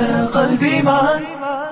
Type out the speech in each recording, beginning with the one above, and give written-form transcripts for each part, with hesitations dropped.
أنا قلبي معك.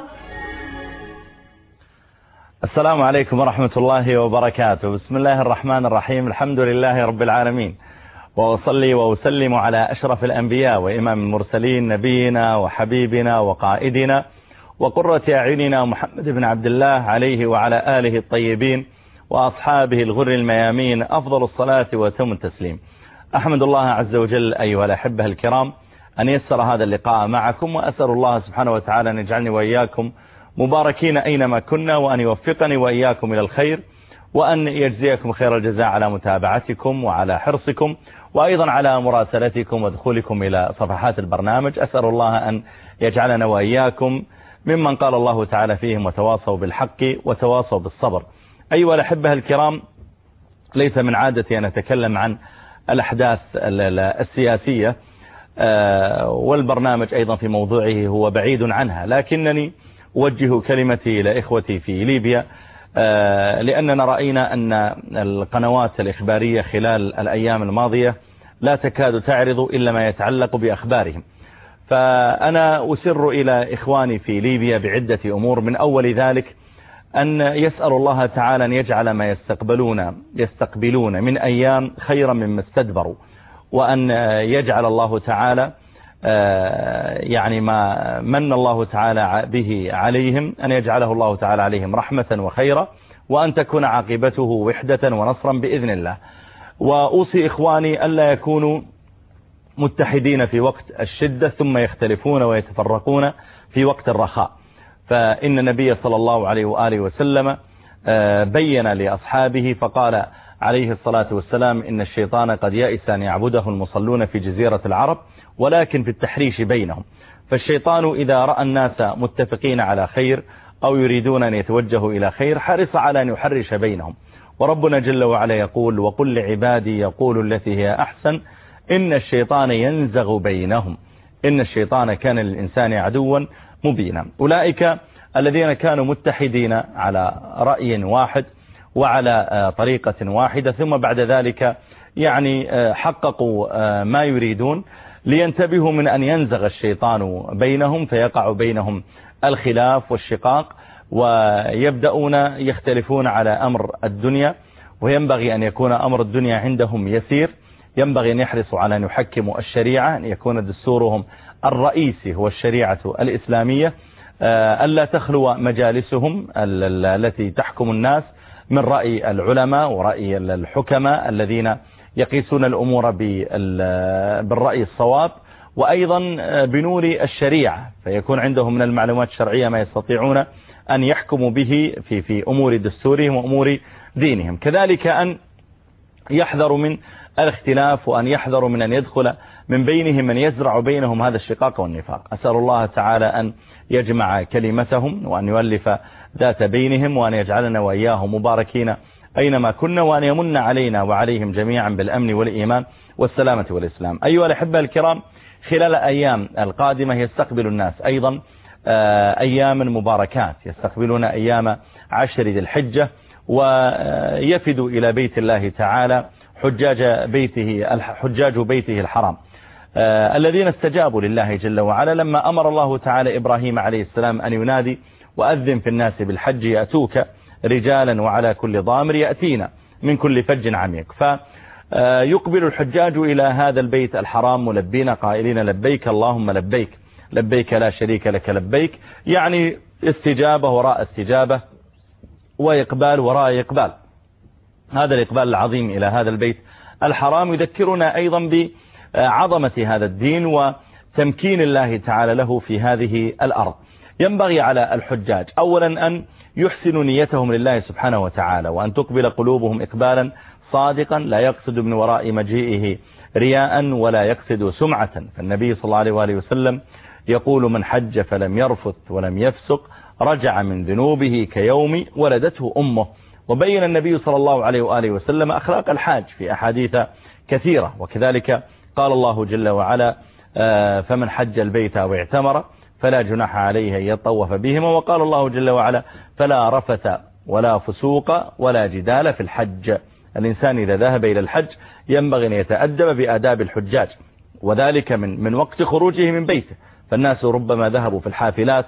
السلام عليكم ورحمة الله وبركاته. بسم الله الرحمن الرحيم. الحمد لله رب العالمين، وأصلي وأسلم على أشرف الأنبياء وإمام المرسلين، نبينا وحبيبنا وقائدنا وقرة أعيننا محمد بن عبد الله عليه وعلى آله الطيبين وأصحابه الغر الميامين أفضل الصلاة وتم التسليم. أحمد الله عز وجل أيها الأحبة الكرام أن يسر هذا اللقاء معكم، وأسأل الله سبحانه وتعالى أن يجعلني وإياكم مباركين أينما كنا، وأن يوفقني وإياكم إلى الخير، وأن يجزيكم خير الجزاء على متابعتكم وعلى حرصكم، وأيضا على مراسلتكم ودخولكم إلى صفحات البرنامج. أسأل الله أن يجعلنا وإياكم ممن قال الله تعالى فيهم وتواصوا بالحق وتواصوا بالصبر. أيها الأحبة الكرام، ليس من عادتي أن أتكلم عن الأحداث السياسية، والبرنامج أيضا في موضوعه هو بعيد عنها، لكنني أوجه كلمتي إلى إخوتي في ليبيا، لأننا رأينا أن القنوات الإخبارية خلال الأيام الماضية لا تكاد تعرض إلا ما يتعلق بأخبارهم. فأنا أسر إلى إخواني في ليبيا بعدة أمور، من أول ذلك أن يسأل الله تعالى أن يجعل ما يستقبلون من أيام خيرا مما استدبروا، وأن يجعل الله تعالى يعني ما من الله تعالى به عليهم أن يجعله الله تعالى عليهم رحمة وخيرا، وأن تكون عاقبته وحدة ونصرا بإذن الله. وأوصي إخواني ألا يكونوا متحدين في وقت الشدة ثم يختلفون ويتفرقون في وقت الرخاء، فإن النبي صلى الله عليه وآله وسلم بين لأصحابه فقال عليه الصلاة والسلام: إن الشيطان قد يئس أن يعبده المصلون في جزيرة العرب ولكن في التحريش بينهم. فالشيطان إذا رأى الناس متفقين على خير أو يريدون أن يتوجهوا إلى خير حرص على أن يحرش بينهم. وربنا جل وعلا يقول: وقل لعبادي يقول التي هي أحسن إن الشيطان ينزغ بينهم إن الشيطان كان للإنسان عدوا مبينا. أولئك الذين كانوا متحدين على رأي واحد وعلى طريقة واحدة، ثم بعد ذلك يعني حققوا ما يريدون، لينتبهوا من أن ينزغ الشيطان بينهم فيقع بينهم الخلاف والشقاق، ويبدأون يختلفون على أمر الدنيا. وينبغي أن يكون أمر الدنيا عندهم يسير، ينبغي أن يحرصوا على أن يحكموا الشريعة، أن يكون دستورهم الرئيسي هو الشريعة الإسلامية، ألا تخلو مجالسهم التي تحكم الناس من رأي العلماء ورأي الحكماء الذين يقيسون الأمور بالرأي الصواب، وأيضا بنور الشريعة، فيكون عندهم من المعلومات الشرعية ما يستطيعون أن يحكموا به في أمور دستورهم وأمور دينهم. كذلك أن يحذروا من الاختلاف، وأن يحذروا من أن يدخل من بينهم من يزرع بينهم هذا الشقاق والنفاق. أسأل الله تعالى أن يجمع كلمتهم، وأن يؤلف ذات بينهم، وأن يجعلنا وإياهم مباركين أينما كنا، وأن يمن علينا وعليهم جميعا بالأمن والإيمان والسلامة والإسلام. أيها الأحبة الكرام، خلال الأيام القادمة يستقبل الناس أيضا أيام مباركات، يستقبلون أيام 10 ذي الحجة، ويفد إلى بيت الله تعالى حجاج بيته الحرام الذين استجابوا لله جل وعلا لما أمر الله تعالى إبراهيم عليه السلام أن ينادي: وأذن في الناس بالحج يأتوك رجالا وعلى كل ضامر يأتينا من كل فج عميق. فيقبل الحجاج إلى هذا البيت الحرام ملبين قائلين: لبيك اللهم لبيك، لبيك لا شريك لك لبيك، يعني استجابة وراء استجابة وإقبال وراء إقبال. هذا الإقبال العظيم إلى هذا البيت الحرام يذكرنا أيضا بعظمة هذا الدين وتمكين الله تعالى له في هذه الأرض. ينبغي على الحجاج أولا أن يحسنوا نيتهم لله سبحانه وتعالى، وأن تقبل قلوبهم إقبالا صادقا لا يقصد من وراء مجيئه رياء ولا يقصد سمعة. فالنبي صلى الله عليه وآله وسلم يقول: من حج فلم يرفث ولم يفسق رجع من ذنوبه كيوم ولدته أمه. وبين النبي صلى الله عليه وآله وسلم أخلاق الحاج في أحاديث كثيرة، وكذلك قال الله جل وعلا: فمن حج البيت أو اعتمر فلا جناح عليه أن يطوف بهما. وقال الله جل وعلا: فلا رفث ولا فسوق ولا جدال في الحج. الإنسان إذا ذهب إلى الحج ينبغي أن يتأدب بآداب الحجاج، وذلك من وقت خروجه من بيته، فالناس ربما ذهبوا في الحافلات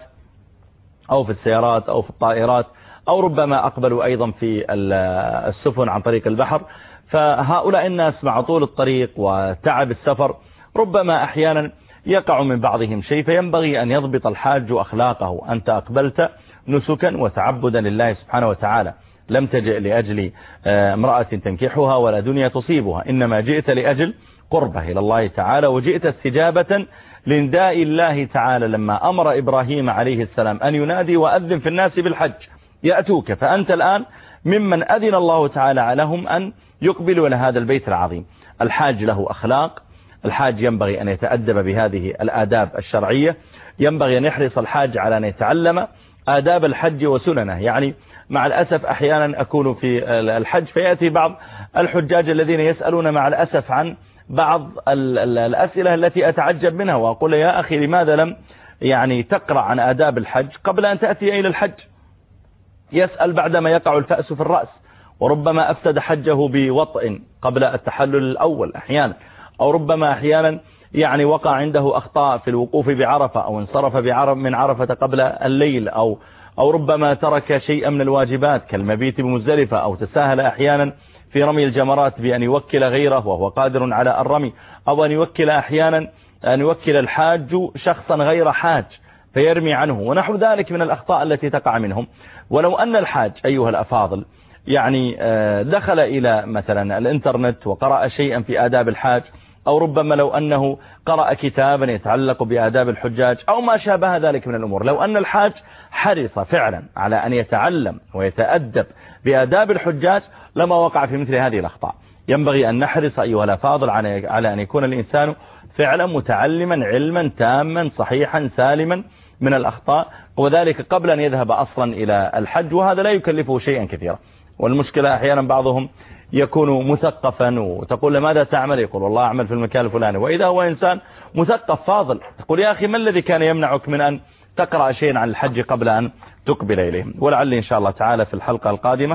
أو في السيارات أو في الطائرات، أو ربما أقبلوا أيضا في السفن عن طريق البحر. فهؤلاء الناس مع طول الطريق وتعب السفر ربما أحيانا يقع من بعضهم شيء، فينبغي أن يضبط الحاج أخلاقه. أنت أقبلت نسكا وتعبدا لله سبحانه وتعالى، لم تجئ لأجل امرأة تنكحها ولا دنيا تصيبها، إنما جئت لأجل قربه إلى الله تعالى، وجئت استجابة لنداء الله تعالى لما أمر إبراهيم عليه السلام أن ينادي وأذن في الناس بالحج يأتوك. فأنت الآن ممن أذن الله تعالى لهم أن يقبلوا إلى هذا البيت العظيم. الحاج له أخلاق، الحاج ينبغي أن يتأدب بهذه الآداب الشرعية، ينبغي أن يحرص الحاج على أن يتعلم آداب الحج وسننه. يعني مع الأسف أحيانا أكون في الحج فيأتي بعض الحجاج الذين يسألون مع الأسف عن بعض الأسئلة التي أتعجب منها، وأقول يا أخي لماذا لم يعني تقرأ عن آداب الحج قبل أن تأتي إلى الحج؟ يسأل بعدما يقع الفأس في الرأس، وربما أفسد حجه بوطئ قبل التحلل الأول أحيانا، أو ربما أحيانا يعني وقع عنده أخطاء في الوقوف بعرفة، أو انصرف من عرفة قبل الليل، أو ربما ترك شيئا من الواجبات كالمبيت بمزدلفة، أو تساهل أحيانا في رمي الجمرات بأن يوكل غيره وهو قادر على الرمي، أو أن يوكل أحيانا أن يوكل الحاج شخصا غير حاج فيرمي عنه، ونحو ذلك من الأخطاء التي تقع منهم. ولو أن الحاج أيها الأفاضل يعني دخل إلى مثلا الإنترنت وقرأ شيئا في آداب الحاج، أو ربما لو أنه قرأ كتابا يتعلق بآداب الحجاج أو ما شابه ذلك من الأمور، لو أن الحاج حرص فعلا على أن يتعلم ويتأدب بآداب الحجاج لما وقع في مثل هذه الأخطاء. ينبغي أن نحرص أيها الأفاضل على أن يكون الإنسان فعلا متعلما علما تاما صحيحا سالما من الأخطاء، وذلك قبل أن يذهب أصلا إلى الحج، وهذا لا يكلفه شيئا كثيرا. والمشكلة أحيانا بعضهم يكون مثقفا وتقول لماذا تعمل؟ يقول والله أعمل في المكان الفلاني، وإذا هو إنسان مثقف فاضل تقول يا أخي ما الذي كان يمنعك من أن تقرأ شيئا عن الحج قبل أن تقبل إليه؟ ولعل إن شاء الله تعالى في الحلقة القادمة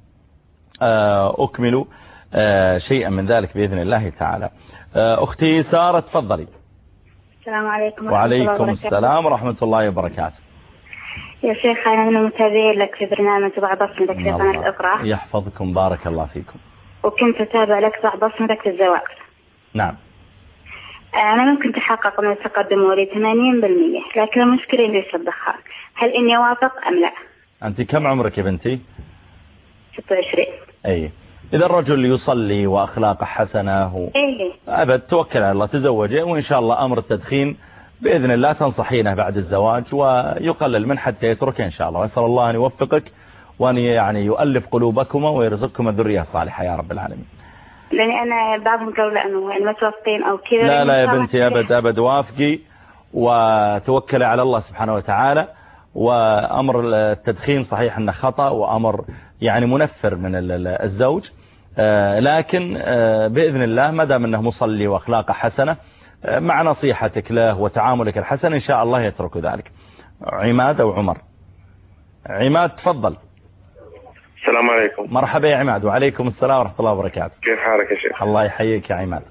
أكمل شيئا من ذلك بإذن الله تعالى. أختي سارة تفضلي. السلام عليكم. وعليكم السلام ورحمة الله وبركاته. يا شيخ أنا من المتابعين لك في برنامج بعض بصمتك في قناة الإقراء. يحفظكم بارك الله فيكم. وكنت أتابع لك بعض بصمتك في الزواج. نعم. أنا ممكن تحقق من التقدم ولي 80%، لكن المشكلة ليس الدخان. هل إني أوافق أم لا؟ أنت كم عمرك يا بنتي؟ 26. أي إذا الرجل يصلي وأخلاقه حسنة أبد توكل على الله تزوجه، وإن شاء الله أمر التدخين بإذن الله تنصحينه بعد الزواج ويقلل من حتى يتركه إن شاء الله. وأسأل الله أن يوفقك وأن يعني يؤلف قلوبكما ويرزقكم الذرية الصالحة يا رب العالمين. لأن أنا بعضهم قالوا لأنه متوافقين أو كذا. لا لا يا بنتي أبد وافقي وتوكلي على الله سبحانه وتعالى. وأمر التدخين صحيح أنه خطأ وأمر يعني منفر من الزوج، لكن بإذن الله ما دام أنه مصلي وأخلاقه حسنة مع نصيحتك له وتعاملك الحسن إن شاء الله يترك ذلك. عماد أو عمر؟ عماد تفضل. السلام عليكم. مرحبا يا عماد. وعليكم السلام ورحمة الله وبركاته. كيف حالك يا شيخ؟ الله يحييك يا عماد.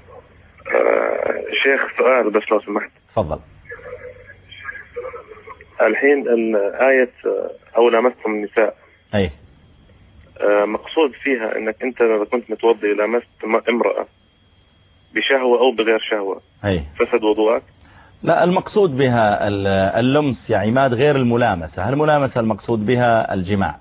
شيخ سؤال بس لو سمحت. تفضل. الحين آية أو لامستم النساء أي مقصود فيها أنك أنت إذا كنت متوضي لامست امرأة بشهوة أو بغير شهوة أي فسد وضوءك؟ لا، المقصود بها اللمس يا عماد غير الملامسة. الملامسة المقصود بها الجماع،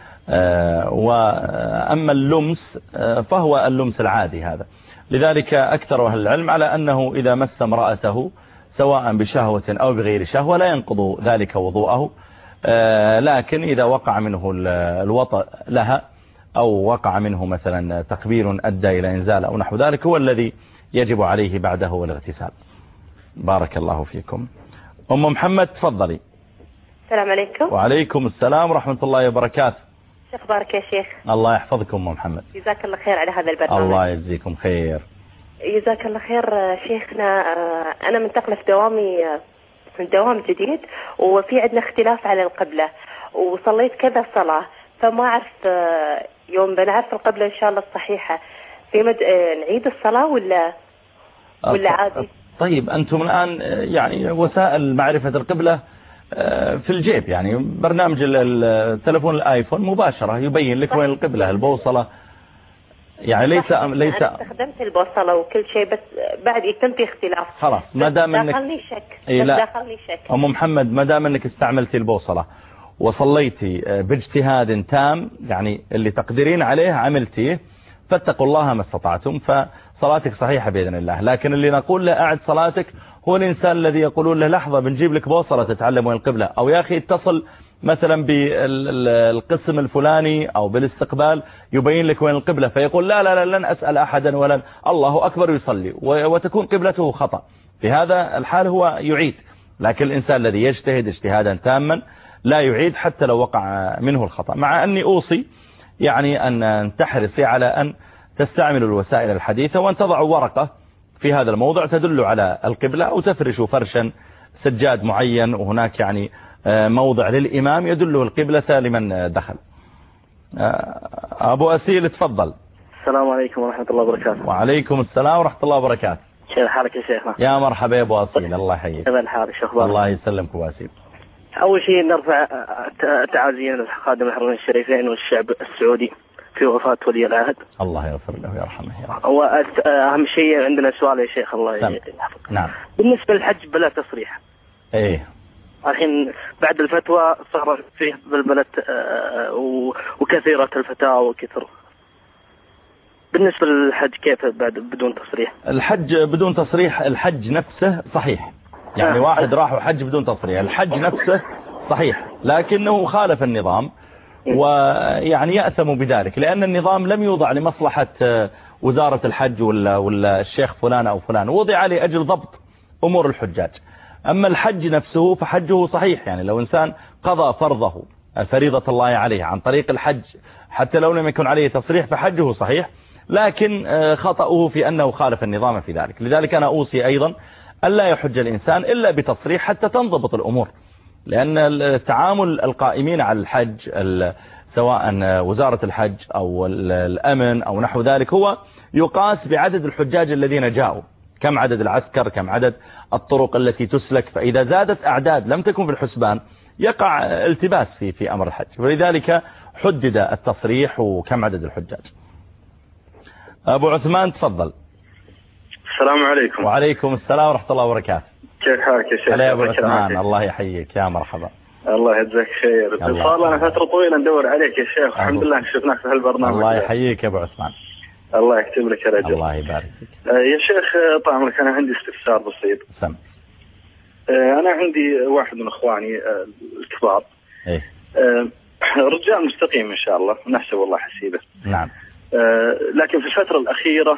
وأما اللمس فهو اللمس العادي هذا. لذلك أكثر أهل العلم على أنه إذا مس امرأته سواء بشهوة أو بغير شهوة لا ينقض ذلك وضوءه، لكن إذا وقع منه الوطأ لها أو وقع منه مثلا تقبيل أدى إلى إنزال أو نحو ذلك هو الذي يجب عليه بعده الاغتسال. بارك الله فيكم. أم محمد تفضلي. السلام عليكم. وعليكم السلام ورحمة الله وبركاته. شو أخبارك يا شيخ؟ الله يحفظكم أم محمد. جزاك الله خير على هذا البرنامج. الله يجزيكم خير. جزاك الله خير شيخنا. أنا منتقلة في دوام جديد، وفي عندنا اختلاف على القبلة، وصليت كذا صلاة فما أعرف يوم بنعرف القبلة إن شاء الله الصحيحة في نعيد الصلاة ولا عادي؟ طيب أنتم الآن يعني وسائل معرفة القبلة في الجيب، يعني برنامج التلفون الآيفون مباشرة يبين لك وين القبلة، البوصلة يعني ليس أنا استخدمت البوصلة وكل شيء، بس بعد يكون في اختلاف. خلاص ما دام انك دخلني شك. دخلني شك. أم محمد ما دام انك استعملتي البوصلة وصليتي باجتهاد تام، يعني اللي تقدرين عليه عملتيه، فاتقوا الله ما استطعتم، فصلاتك صحيحة بإذن الله. لكن اللي نقول له أعد صلاتك هو الإنسان الذي يقولون له لحظة بنجيب لك بوصلة تتعلم وين القبلة، أو يا أخي اتصل مثلا بالقسم الفلاني أو بالاستقبال يبين لك وين القبلة، فيقول لا لا لا لن أسأل أحدا ولن الله أكبر يصلي وتكون قبلته خطأ. في هذا الحال هو يعيد، لكن الإنسان الذي يجتهد اجتهادا تاما لا يعيد حتى لو وقع منه الخطأ. مع أني أوصي يعني أن تحرصي على أن تستعملوا الوسائل الحديثة، وأن تضعوا ورقة في هذا الموضع تدل على القبلة، أو تفرشوا فرشا سجاد معين، وهناك يعني موضع للإمام يدله القبلة لمن دخل. أبو أسيل تفضل. السلام عليكم ورحمة الله وبركاته. وعليكم السلام ورحمة الله وبركاته. كيف حالك يا شيخنا؟ يا مرحبا يا أبو أسيل، الله يحييك. كيف حالك؟ شو أخبارك؟ الله يسلمك أبو أسيل. أول شيء نرفع تعازينا لخادم الحرمين الشريفين والشعب السعودي في وفاة ولي العهد. الله يغفر له ويرحمه يا رب. وأهم شيء عندنا سؤال يا شيخ الله يحفظك. نعم. بالنسبة للحج بلا تصريح. إيه. الحين بعد الفتوى صار فيه بالبلد وكثيرة الفتاوى وكثر. بالنسبة للحج كيف بعد بدون تصريح؟ الحج بدون تصريح، الحج نفسه صحيح، يعني واحد راح وحج بدون تصريح، الحج نفسه صحيح، لكنه خالف النظام ويعني يأثم بذلك، لأن النظام لم يوضع لمصلحة وزارة الحج ولا الشيخ فلان أو فلان، وضع لأجل ضبط أمور الحجاج. أما الحج نفسه فحجه صحيح، يعني لو إنسان قضى فرضه فريضة الله عليه عن طريق الحج حتى لو لم يكن عليه تصريح فحجه صحيح، لكن خطأه في أنه خالف النظام في ذلك. لذلك أنا أوصي أيضا ألا يحج الإنسان إلا بتصريح حتى تنضبط الأمور، لأن التعامل القائمين على الحج سواء وزارة الحج أو الأمن أو نحو ذلك هو يقاس بعدد الحجاج الذين جاءوا، كم عدد العسكر، كم عدد الطرق التي تسلك، فإذا زادت أعداد لم تكن في الحسبان يقع التباس في أمر الحج، ولذلك حدد التصريح وكم عدد الحجاج. أبو عثمان تفضل. السلام عليكم. وعليكم السلام ورحمة الله وبركاته. كيف حالك يا شيخ؟ هلا يا أبو عثمان، الله يحييك، يا مرحبا. الله يجزاك خير. صار لنا فترة طويلة ندور عليك يا شيخ، الحمد لله شفناك في هالبرنامج. الله يحييك يا أبو عثمان. الله يكتب لك يا رجل. الله يبارك فيك. يا شيخ طال عمرك أنا عندي استفسار بسيط. سم. أنا عندي واحد من إخواني الكبار. إيه. رجال مستقيم إن شاء الله، نحسب والله حسيبه. نعم. لكن في الفترة الأخيرة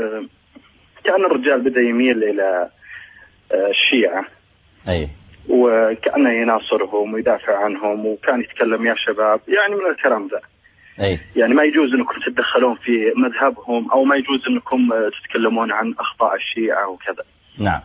كأن الرجال بدأ يميل إلى الشيعة. أي. وكأنه يناصرهم ويدافع عنهم، وكان يتكلم يا شباب يعني من الكلام ذا. أي. يعني ما يجوز أنكم تتدخلون في مذهبهم، أو ما يجوز أنكم تتكلمون عن أخطاء الشيعة وكذا. نعم.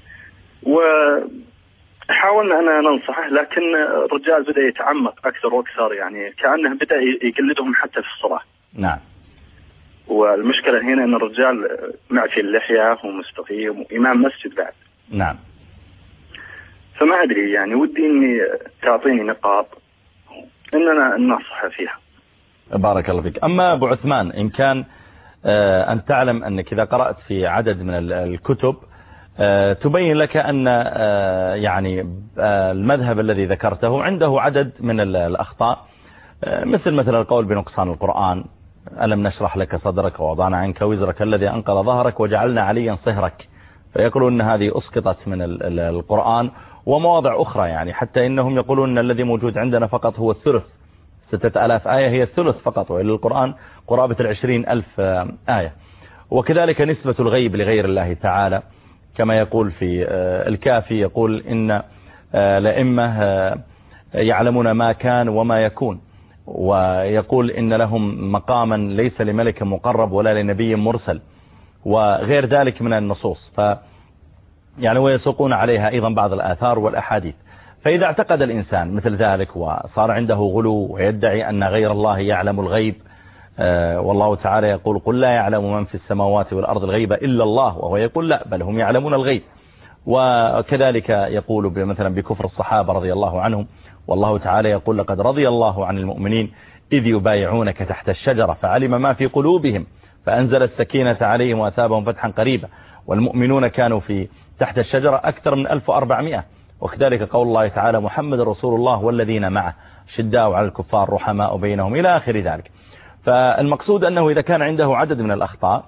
وحاولنا أن ننصحه، لكن الرجال بدأ يتعمق أكثر وأكثر، يعني كأنه بدأ يقلدهم حتى في الصلاة. نعم. والمشكلة هنا أن الرجال معفي اللحية ومستقيم وإمام مسجد بعد. نعم. فما أدري يعني ودي أني تعطيني نقاط أننا ننصح فيها. بارك الله فيك. أما أبو عثمان إن كان أن تعلم أنك إذا قرأت في عدد من الكتب تبين لك أن يعني المذهب الذي ذكرته عنده عدد من الأخطاء، مثل القول بنقصان القرآن، ألم نشرح لك صدرك ووضعنا عنك وزرك الذي أنقض ظهرك وجعلنا عليا صهرك، فيقولون أن هذه أسقطت من القرآن ومواضع أخرى، يعني حتى إنهم يقولون أن الذي موجود عندنا فقط هو الثلث، 6000 آية هي الثلث فقط، وإلى القرآن قرابة 20,000 آية. وكذلك نسبة الغيب لغير الله تعالى، كما يقول في الكافي، يقول إن لأمة يعلمون ما كان وما يكون، ويقول إن لهم مقاما ليس لملك مقرب ولا لنبي مرسل، وغير ذلك من النصوص، يعني ويسوقون عليها أيضا بعض الآثار والأحاديث. فإذا اعتقد الإنسان مثل ذلك وصار عنده غلو ويدعي أن غير الله يعلم الغيب، والله تعالى يقول قل لا يعلم من في السماوات والأرض الغيب إلا الله، وهو يقول لا بل هم يعلمون الغيب. وكذلك يقول مثلا بكفر الصحابة رضي الله عنهم، والله تعالى يقول لقد رضي الله عن المؤمنين إذ يبايعونك تحت الشجرة فعلم ما في قلوبهم فأنزل السكينة عليهم وأثابهم فتحا قريبا، والمؤمنون كانوا في تحت الشجرة أكثر من 1400. وكذلك قول الله تعالى محمد رسول الله والذين معه شداء على الكفار رحماء بينهم إلى آخر ذلك. فالمقصود أنه إذا كان عنده عدد من الأخطاء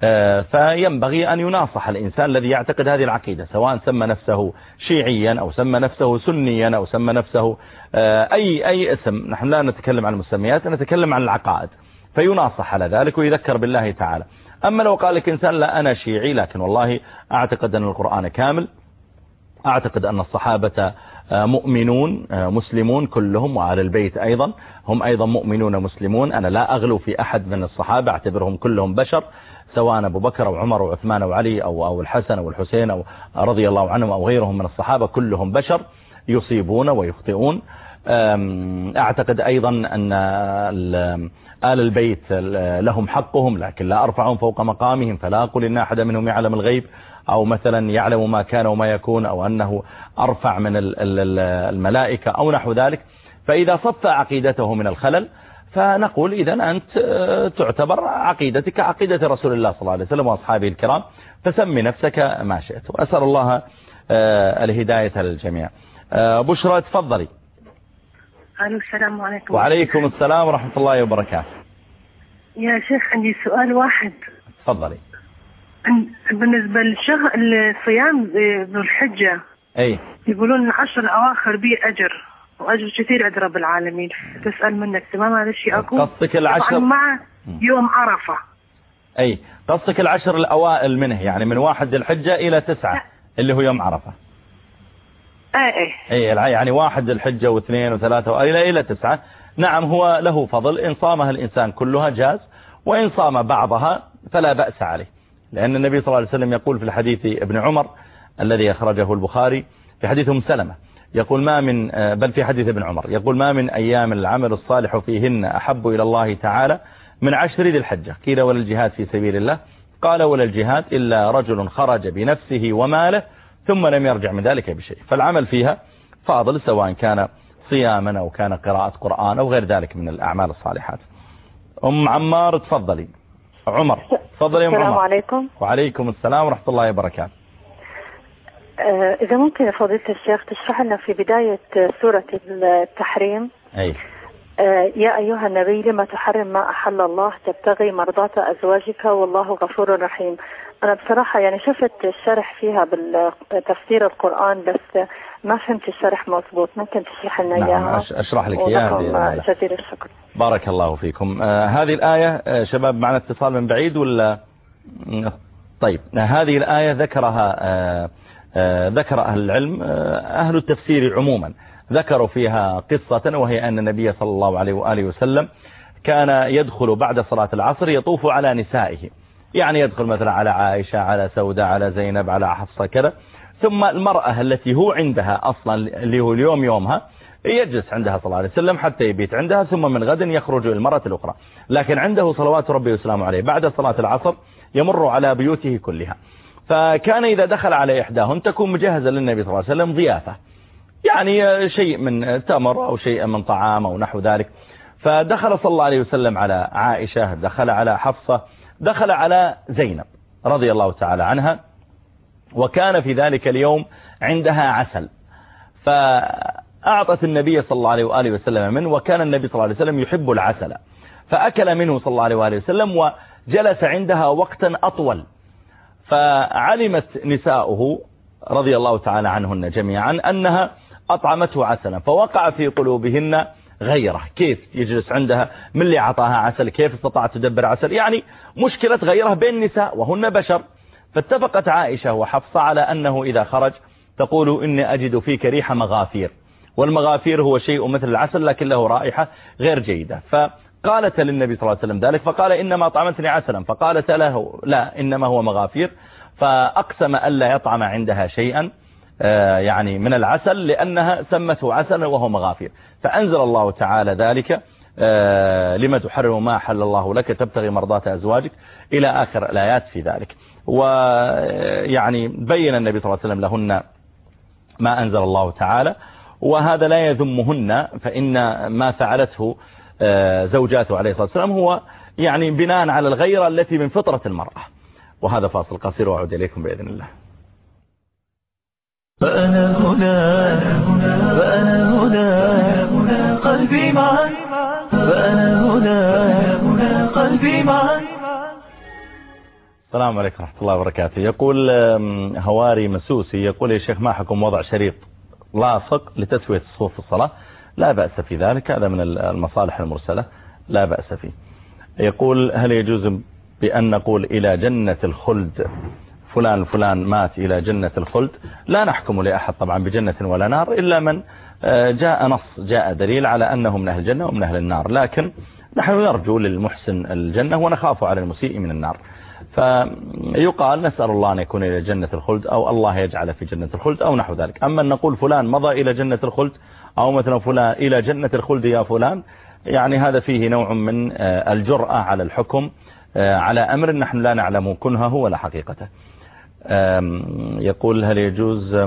فينبغي أن يناصح الإنسان الذي يعتقد هذه العقيدة، سواء سمى نفسه شيعيا أو سمى نفسه سنيا أو سمى نفسه أي اسم. نحن لا نتكلم عن المسميات، نتكلم عن العقائد، فيناصح على ذلك ويذكر بالله تعالى. أما لو قال لك إنسان لا أنا شيعي لكن والله أعتقد أن القرآن كامل، أعتقد أن الصحابة مؤمنون مسلمون كلهم، وعلى البيت أيضا هم أيضا مؤمنون مسلمون، أنا لا أغلو في أحد من الصحابة، أعتبرهم كلهم بشر، سواء أبو بكر وعمر وعثمان وعلي أو الحسن أو الحسين أو رضي الله عنهم أو غيرهم من الصحابة، كلهم بشر يصيبون ويخطئون. أعتقد أيضا أن آل البيت لهم حقهم، لكن لا أرفعهم فوق مقامهم، فلا أقول إن أحد منهم يعلم الغيب أو مثلا يعلم ما كان وما يكون أو أنه أرفع من الملائكة أو نحو ذلك. فإذا صف عقيدته من الخلل فنقول إذن أنت تعتبر عقيدتك عقيدة رسول الله صلى الله عليه وسلم وأصحابه الكرام، فسمي نفسك ما شئت. وأسأل الله الهداية للجميع. بشرى تفضلي. السلام عليكم. وعليكم السلام ورحمة الله وبركاته. يا شيخ عندي سؤال واحد. تفضلي. بالنسبة للشهر الصيام ذو الحجة، أي يقولون 10 الأواخر به أجر وأجر كثير عند رب العالمين، تسأل منك تمام هذا الشيء أكو قصدك العشر مع يوم عرفة؟ أي قصدك العشر الأوائل منه، يعني من 1 ذي الحجة إلى 9 اللي هو يوم عرفة. أي يعني 1 ذي الحجة و2 و3 إلى 9. نعم هو له فضل، إن صامها الإنسان كلها جاز، وإن صام بعضها فلا بأس عليه، لأن النبي صلى الله عليه وسلم يقول في الحديث ابن عمر الذي أخرجه البخاري في حديث سلمة، يقول ما من بل في حديث ابن عمر يقول ما من أيام العمل الصالح فيهن أحب إلى الله تعالى من 10 ذي الحجة. قيل ولا الجهاد في سبيل الله؟ قال ولا الجهاد إلا رجل خرج بنفسه وماله ثم لم يرجع من ذلك بشيء. فالعمل فيها فاضل، سواء كان صياما أو كان قراءة قرآن أو غير ذلك من الأعمال الصالحات. أم عمار تفضلي. عمر تفضلي يا أم عمر. السلام عليكم. وعليكم السلام ورحمة الله وبركاته. إذا ممكن فضيلة الشيخ تشرح لنا في بداية سورة التحريم. أي. يا أيها النبي لما تحرم ما أحل الله تبتغي مرضات أزواجك والله غفور رحيم. أنا بصراحة يعني شفت الشرح فيها بالتفسير القرآن بس ما فهمت الشرح مضبوط، ممكن تشرح لنا إياها؟ أشرح لك إياها. جزيل الشكر. بارك الله فيكم. هذه الآية شباب معنا اتصال من بعيد ولا؟ طيب هذه الآية ذكر أهل العلم أهل التفسير عموما ذكروا فيها قصة، وهي أن النبي صلى الله عليه وآله وسلم كان يدخل بعد صلاة العصر يطوف على نسائه، يعني يدخل مثلا على عائشة على سودة على زينب على حفصة كذا، ثم المرأة التي هو عندها أصلا اللي هو اليوم يومها يجلس عندها صلى الله عليه وسلم حتى يبيت عندها، ثم من غد يخرج المرأة الأخرى. لكن عنده صلوات ربي وسلامه عليه بعد صلاة العصر يمر على بيوته كلها، فكان إذا دخل على إحداهن تكون مجهزة للنبي صلى الله عليه وسلم ضيافة، يعني شيء من تمر أو شيء من طعام أو نحو ذلك. فدخل صلى الله عليه وسلم على عائشة، دخل على حفصة، دخل على زينب رضي الله تعالى عنها، وكان في ذلك اليوم عندها عسل، فأعطت النبي صلى الله عليه وآله وسلم منه، وكان النبي صلى الله عليه وسلم يحب العسل، فأكل منه صلى الله عليه وآله وسلم وجلس عندها وقتا أطول. فعلمت نساؤه رضي الله تعالى عنهن جميعا أنها أطعمته عسلا، فوقع في قلوبهن غيره، كيف يجلس عندها، من اللي عطاها عسل، كيف استطاعت تدبر عسل، يعني مشكلة غيره بين النساء وهن بشر. فاتفقت عائشة وحفصة على أنه إذا خرج تقول إني أجد فيك ريح مغافير، والمغافير هو شيء مثل العسل لكن له رائحة غير جيدة. فقالت للنبي صلى الله عليه وسلم ذلك، فقال إنما طعمتني عسلا، فقالت له لا إنما هو مغافير، فأقسم ألا يطعم عندها شيئا يعني من العسل، لأنها سمته عسلا وهو مغافير. فأنزل الله تعالى ذلك لما تحرم ما أحل الله لك تبتغي مرضات أزواجك إلى آخر الآيات في ذلك. ويعني بين النبي صلى الله عليه وسلم لهن ما أنزل الله تعالى، وهذا لا يذمهن، فإن ما فعلته زوجاته عليه الصلاة والسلام هو يعني بناء على الغيرة التي من فطرة المرأة. وهذا فاصل قصير وأعود إليكم بإذن الله. فأنا هنا قلبي معك، فأنا هنا قلبي معك. السلام عليكم ورحمة الله وبركاته. يقول هواري مسوسي، يقول يا شيخ ما حكم وضع شريط لاصق لتسوية الصفوف في الصلاة؟ لا بأس في ذلك، هذا من المصالح المرسلة لا بأس فيه. يقول هل يجوز بأن نقول إلى جنة الخلد فلان الفلان مات إلى جنة الخلد؟ لا نحكم لأحد طبعا بجنة ولا نار إلا من جاء نص جاء دليل على أنه من أهل الجنة ومن أهل النار، لكن نحن نرجو للمحسن الجنة ونخاف على المسيء من النار. فيقال نسأل الله أن يكون إلى جنة الخلد أو الله يجعل في جنة الخلد أو نحو ذلك. أما أن نقول فلان مضى إلى جنة الخلد أو مثلا فلان إلى جنة الخلد يا فلان، يعني هذا فيه نوع من الجرأة على الحكم على أمر نحن لا نعلم كنهه ولا حقيقته. يقول هل يجوز،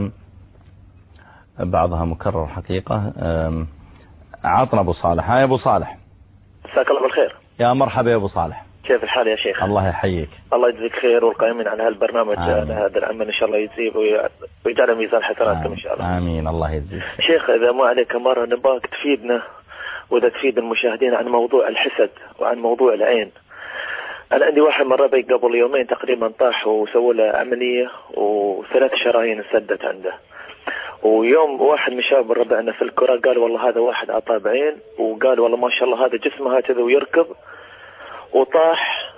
بعضها مكرر حقيقة. عطنا أبو صالح. هاي أبو صالح، مساك الله بالخير. يا مرحبا يا أبو صالح، كيف الحال يا شيخ؟ الله يحييك. الله يجزيك خير، والقائمين على هالبرنامج هذا العمل إن شاء الله يجزيه ويجعل ميزان حسناتكم إن شاء الله. آمين. الله يجزيك. شيخ إذا ما عليك مرة نبغاك تفيدنا وإذا تفيد المشاهدين عن موضوع الحسد وعن موضوع العين. أنا عندي واحد مرة بي قبل يومين تقريبا طاح وسووا له عملية و3 شرايين انسدت عنده، ويوم واحد من شباب ربعنا في الكرة قال والله هذا واحد أعطاه بعين، وقال والله ما شاء الله هذا جسمه هكذا ويركض، وطاح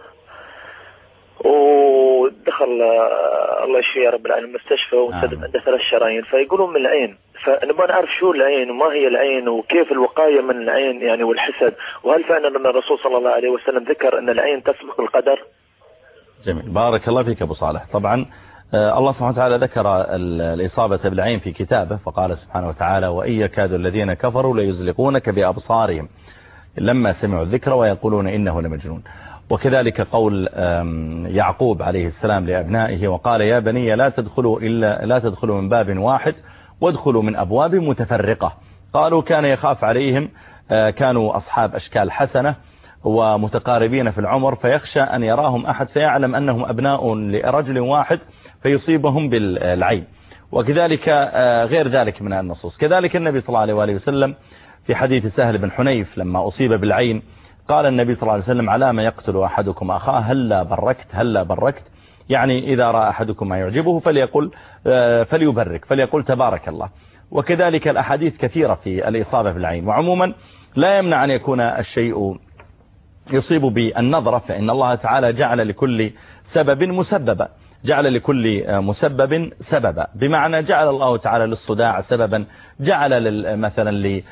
ودخل الله يشفيه يا رب العالمين المستشفى وانسدت عنده 3 شرايين. فيقولون من العين، فنبغى نعرف شو العين وما هي العين وكيف الوقاية من العين يعني والحسد، وهل فعلا أن الرسول صلى الله عليه وسلم ذكر أن العين تسبق القدر؟ جميل، بارك الله فيك أبو صالح. طبعا الله سبحانه وتعالى ذكر الإصابة بالعين في كتابه، فقال سبحانه وتعالى وإن يكاد الذين كفروا ليزلقونك بأبصارهم لما سمعوا الذكر ويقولون إنه لمجنون. وكذلك قول يعقوب عليه السلام لأبنائه وقال يا بني لا تدخلوا من باب واحد وادخلوا من أبواب متفرقة. قالوا كان يخاف عليهم، كانوا أصحاب أشكال حسنة ومتقاربين في العمر، فيخشى أن يراهم أحد فيعلم أنهم أبناء لرجل واحد فيصيبهم بالعين. وكذلك غير ذلك من النصوص. كذلك النبي صلى الله عليه وسلم في حديث سهل بن حنيف لما أصيب بالعين قال النبي صلى الله عليه وسلم على ما يقتل أحدكم أخاه هلا بركت، يعني إذا رأى أحدكم ما يعجبه فليبرك، فليقول تبارك الله. وكذلك الأحاديث كثيرة في الإصابة بالعين. وعموما لا يمنع أن يكون الشيء يصيب بالنظرة، فإن الله تعالى جعل لكل سبب مسببا، جعل لكل مسبب سببا، بمعنى جعل الله تعالى للصداع سببا، جعل مثلا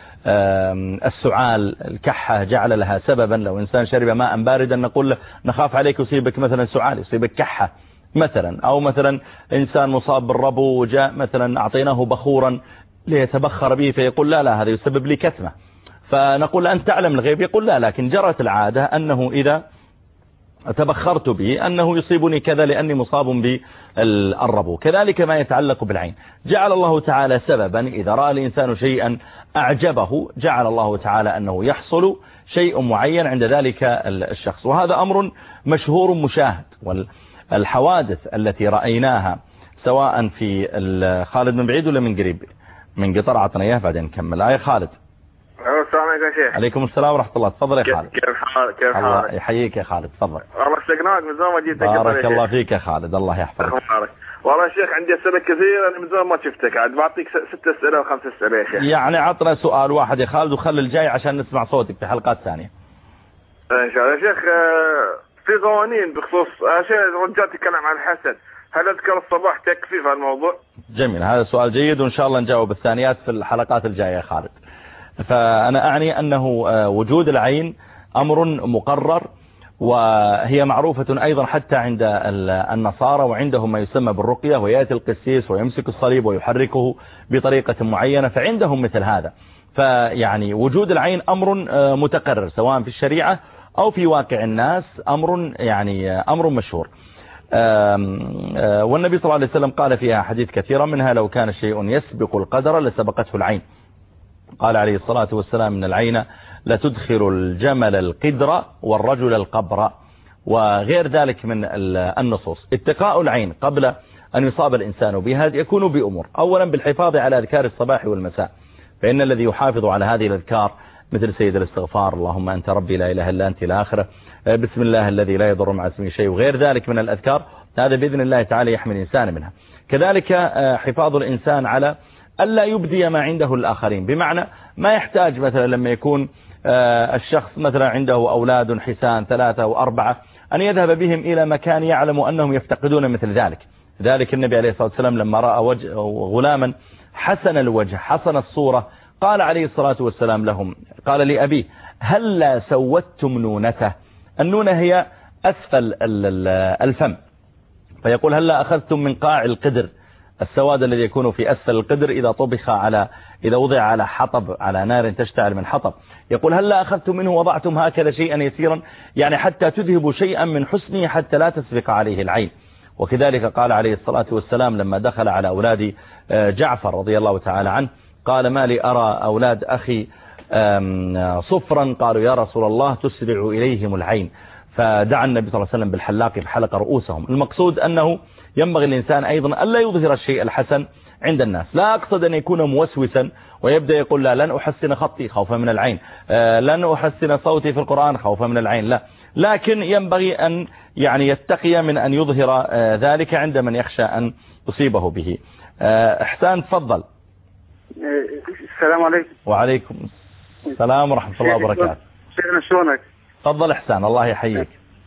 للسعال الكحة جعل لها سببا. لو إنسان شرب ماء باردا نقول له نخاف عليك يصيبك مثلا سعال، يصيبك كحة مثلا، أو مثلا إنسان مصاب بالربو وجاء مثلا أعطيناه بخورا ليتبخر به فيقول لا هذا يسبب لي كتمة، فنقول أنت تعلم الغيب، يقول لا، لكن جرت العادة أنه إذا تبخرت به أنه يصيبني كذا لأني مصاب بالربو. كذلك ما يتعلق بالعين، جعل الله تعالى سببا إذا رأى الإنسان شيئا أعجبه جعل الله تعالى أنه يحصل شيء معين عند ذلك الشخص، وهذا أمر مشهور مشاهد. والحوادث التي رأيناها سواء في خالد من بعيد ولا من قريب من قطر عطنا إياه بعدين نكمل. يا خالد. السلام عليكم يا شيخ. عليكم السلام ورحمة الله. تفضل يا خالد. كيف حالك؟ الله يحييك يا خالد، تفضل. والله اشتقناك من زمان ما جيتك. بارك الله فيك يا خالد، الله يحفظك. والله يا شيخ عندي أسئلة كثيرة، أنا من زمان ما شفتك، عاد بعطيك 6 أسئلة و5 أسئلة يا شيخ. يعني عطنا سؤال واحد يا خالد وخلي الجاي عشان نسمع صوتك في حلقات ثانية. إن شاء الله. يا شيخ في قوانين بخصوص شيء الرجال تتكلم عن الحسد، هل أذكر الصباح تكفي في الموضوع؟ جميل، هذا سؤال جيد وإن شاء الله نجاوب الثانيات في الحلقات الجاية يا خالد. فأنا أعني أنه وجود العين أمر مقرر، وهي معروفة أيضا حتى عند النصارى، وعندهم ما يسمى بالرقية، ويأتي القسيس ويمسك الصليب ويحركه بطريقة معينة، فعندهم مثل هذا. فيعني وجود العين أمر متقرر سواء في الشريعة أو في واقع الناس، أمر مشهور. والنبي صلى الله عليه وسلم قال فيها حديث كثيرا، منها لو كان شيء يسبق القدر لسبقته العين. قال عليه الصلاة والسلام إن العين لتدخل الجمل القدر والرجل القبر، وغير ذلك من النصوص. اتقاء العين قبل أن يصاب الإنسان بها يكون بأمور، أولا بالحفاظ على أذكار الصباح والمساء، فإن الذي يحافظ على هذه الأذكار مثل سيد الاستغفار، اللهم أنت ربي لا إله إلا أنت إلى آخره، بسم الله الذي لا يضر مع اسمه شيء، وغير ذلك من الأذكار، هذا بإذن الله تعالى يحمي الإنسان منها. كذلك حفاظ الإنسان على ألا يبدي ما عنده الآخرين، بمعنى ما يحتاج مثلا لما يكون الشخص مثلا عنده أولاد حسان 3 أو 4 أن يذهب بهم إلى مكان يعلم أنهم يفتقدون مثل ذلك. ذلك النبي عليه الصلاة والسلام لما رأى غلاما حسن الوجه حسن الصورة قال عليه الصلاة والسلام لهم، قال لأبيه هل سوتم نونته؟ النونة هي أسفل الفم، فيقول هل أخذتم من قاع القدر، السواد الذي يكون في أسفل القدر إذا طبخ إذا وضع على حطب، على نار تشتعل من حطب، يقول هل أخذتم منه وضعتم هكذا شيئا يسيرا، يعني حتى تذهبوا شيئا من حسنه حتى لا تسبق عليه العين. وكذلك قال عليه الصلاة والسلام لما دخل على أولاد جعفر رضي الله تعالى عنه، قال ما لي أرى أولاد أخي صفرا، قالوا يا رسول الله تسرع إليهم العين، فدعا النبي صلى الله عليه وسلم بالحلاق فحلق رؤوسهم. المقصود أنه ينبغي الإنسان أيضا ألا يظهر الشيء الحسن عند الناس، لا أقصد أن يكون موسوسا ويبدأ يقول لا لن أحسن خطي خوفا من العين، لن أحسن صوتي في القرآن خوفا من العين، لا، لكن ينبغي أن يتقي من أن يظهر ذلك عند من يخشى أن يصيبه به. إحسان تفضل. السلام عليكم. وعليكم السلام ورحمة الله وبركاته. شيخنا شلونك؟ تفضل إحسان، الله يحييك.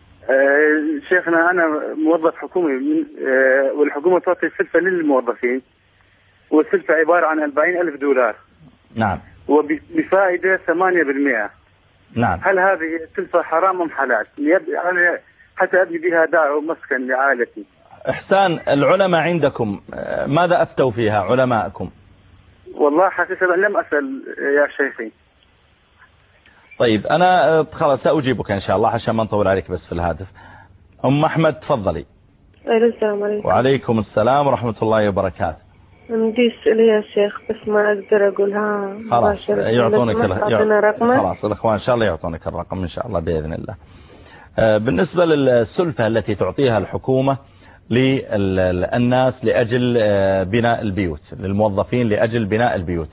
شيخنا أنا موظف حكومي والحكومة تعطي سلفة للموظفين، والسلفة عبارة عن 40,000 دولار. نعم. وبفائدة 8%. نعم. هل هذه السلفة حرام أم حلال؟ حتى أبني بها دار ومسكن لعائلتي. إحسان، العلماء عندكم ماذا أفتوا فيها علماءكم؟ والله حقيقة لم أسأل يا شيخي. طيب أنا خلاص سأجيبك إن شاء الله عشان ما نطول عليك بس في الهاتف. أم أحمد تفضلي. السلام عليكم. وعليكم السلام ورحمة الله وبركاته. عندي سؤال يا شيخ بس ما أقدر أقولها. خلاص يعطونك خلاص الأخوان إن شاء الله يعطونك الرقم إن شاء الله بإذن الله. بالنسبة للسلفة التي تعطيها الحكومة للناس لأجل بناء البيوت، للموظفين لأجل بناء البيوت،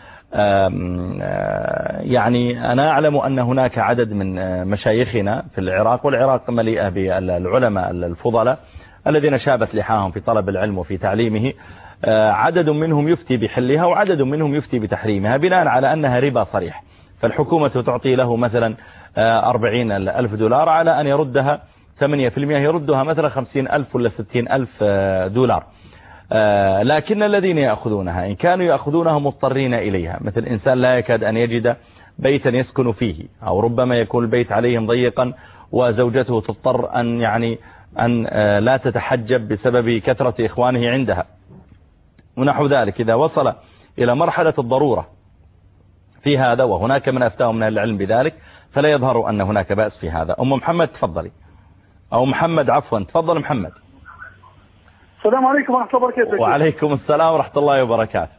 يعني أنا أعلم أن هناك عدد من مشايخنا في العراق، والعراق مليئة بالعلماء الفضلاء الذين شابت لحاهم في طلب العلم وفي تعليمه، عدد منهم يفتي بحلها وعدد منهم يفتي بتحريمها بناء على أنها ربا صريح، فالحكومة تعطي له مثلا 40,000 دولار على أن يردها 8%، يردها مثلا 50,000 ولا 60,000 دولار. لكن الذين يأخذونها إن كانوا يأخذونها مضطرين إليها، مثل إنسان لا يكاد أن يجد بيتا يسكن فيه، أو ربما يكون البيت عليهم ضيقا وزوجته تضطر أن لا تتحجب بسبب كثرة إخوانه عندها ونحو ذلك، إذا وصل إلى مرحلة الضرورة في هذا، وهناك من أفتاهم من العلم بذلك، فلا يظهر أن هناك بأس في هذا. أم محمد تفضلي، أو محمد عفوا، تفضل محمد. السلام عليكم ورحمة الله وبركاته. وعليكم السلام ورحمة الله وبركاته.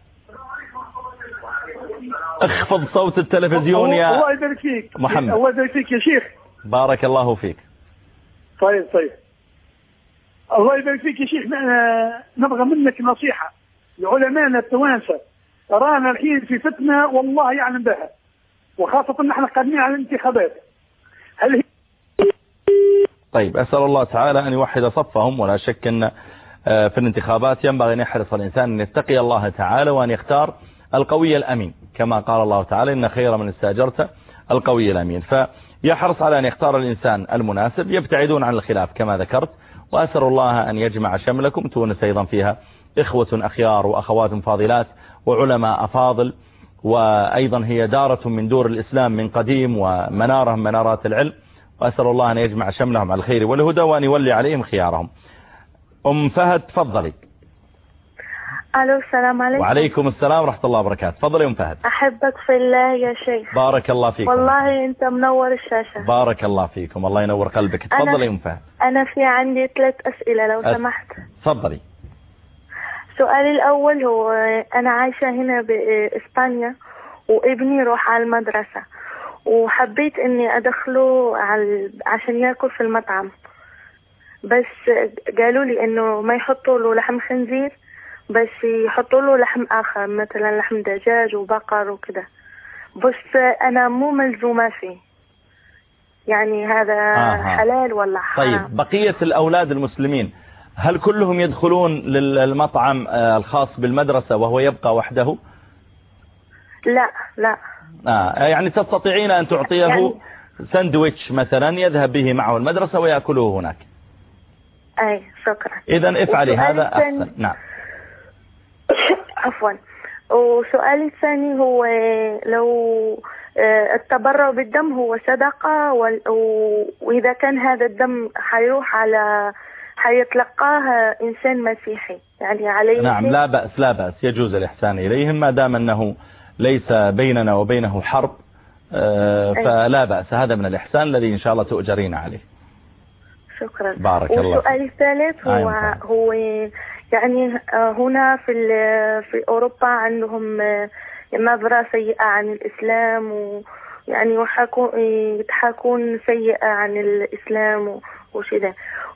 اخفض صوت التلفزيون يا الله يبارك فيك محمد. الله يبارك فيك يا شيخ. بارك الله فيك. طيب الله يبارك فيك يا شيخ، نبغى منك نصيحة لعلمائنا التوانسة، رانا الحين في فتنة والله يعلم بها، وخاصة نحن قادمين على الانتخابات. هل هي طيب أسأل الله تعالى أن يوحد صفهم، ولا شك أن في الانتخابات ينبغي أن يحرص الإنسان أن يتقي الله تعالى وأن يختار القوي الأمين، كما قال الله تعالى إن خير من استأجرت القوي الأمين، فيحرص على أن يختار الإنسان المناسب، يبتعدون عن الخلاف كما ذكرت. وأسأل الله أن يجمع شملكم. تونس أيضا فيها إخوة أخيار وأخوات فاضلات وعلماء أفاضل، وأيضا هي دارة من دور الإسلام من قديم ومنارة من منارات العلم، وأسأل الله أن يجمع شملهم على الخير والهدى وأن يولي عليهم خيارهم. أم فهد تفضلي. الو السلام عليكم. وعليكم السلام ورحمة الله وبركاته. تفضل يا ام فهد. احبك في الله يا شيخ. بارك الله فيكم. والله انت منور الشاشة. بارك الله فيكم، الله ينور قلبك. تفضل يا ام فهد. انا في عندي 3 اسئلة لو سمحت. تفضلي. سؤالي الاول هو انا عايشة هنا باسبانيا وابني روح على المدرسة وحبيت اني ادخله عشان ياكل في المطعم، بس قالوا لي انه ما يحطوا له لحم خنزير بس يحطوا له لحم اخر مثلا لحم دجاج وبقر وكده، بس انا مو ملزومة فيه، يعني هذا حلال ولا حرام؟ طيب بقية الاولاد المسلمين هل كلهم يدخلون للمطعم الخاص بالمدرسة وهو يبقى وحده؟ لا. يعني تستطيعين أن تعطيه يعني ساندويتش مثلا يذهب به معه المدرسة ويأكله هناك. أي شكرا. إذن افعلي هذا أحسن. نعم. عفوا. وسؤالي الثاني هو لو التبرع بالدم هو صدقة وإذا كان هذا الدم حيتلقاه إنسان مسيحي يعني عليه؟ نعم لا بأس يجوز الإحسان إليهم ما دام أنه ليس بيننا وبينه حرب، فلا بأس، هذا من الإحسان الذي إن شاء الله تؤجرين عليه. شكرا. بارك الله. والسؤال الثالث هو يعني هنا في أوروبا عندهم نظرة سيئة عن الإسلام ويعني يضحكون سيئة عن الإسلام وشذا،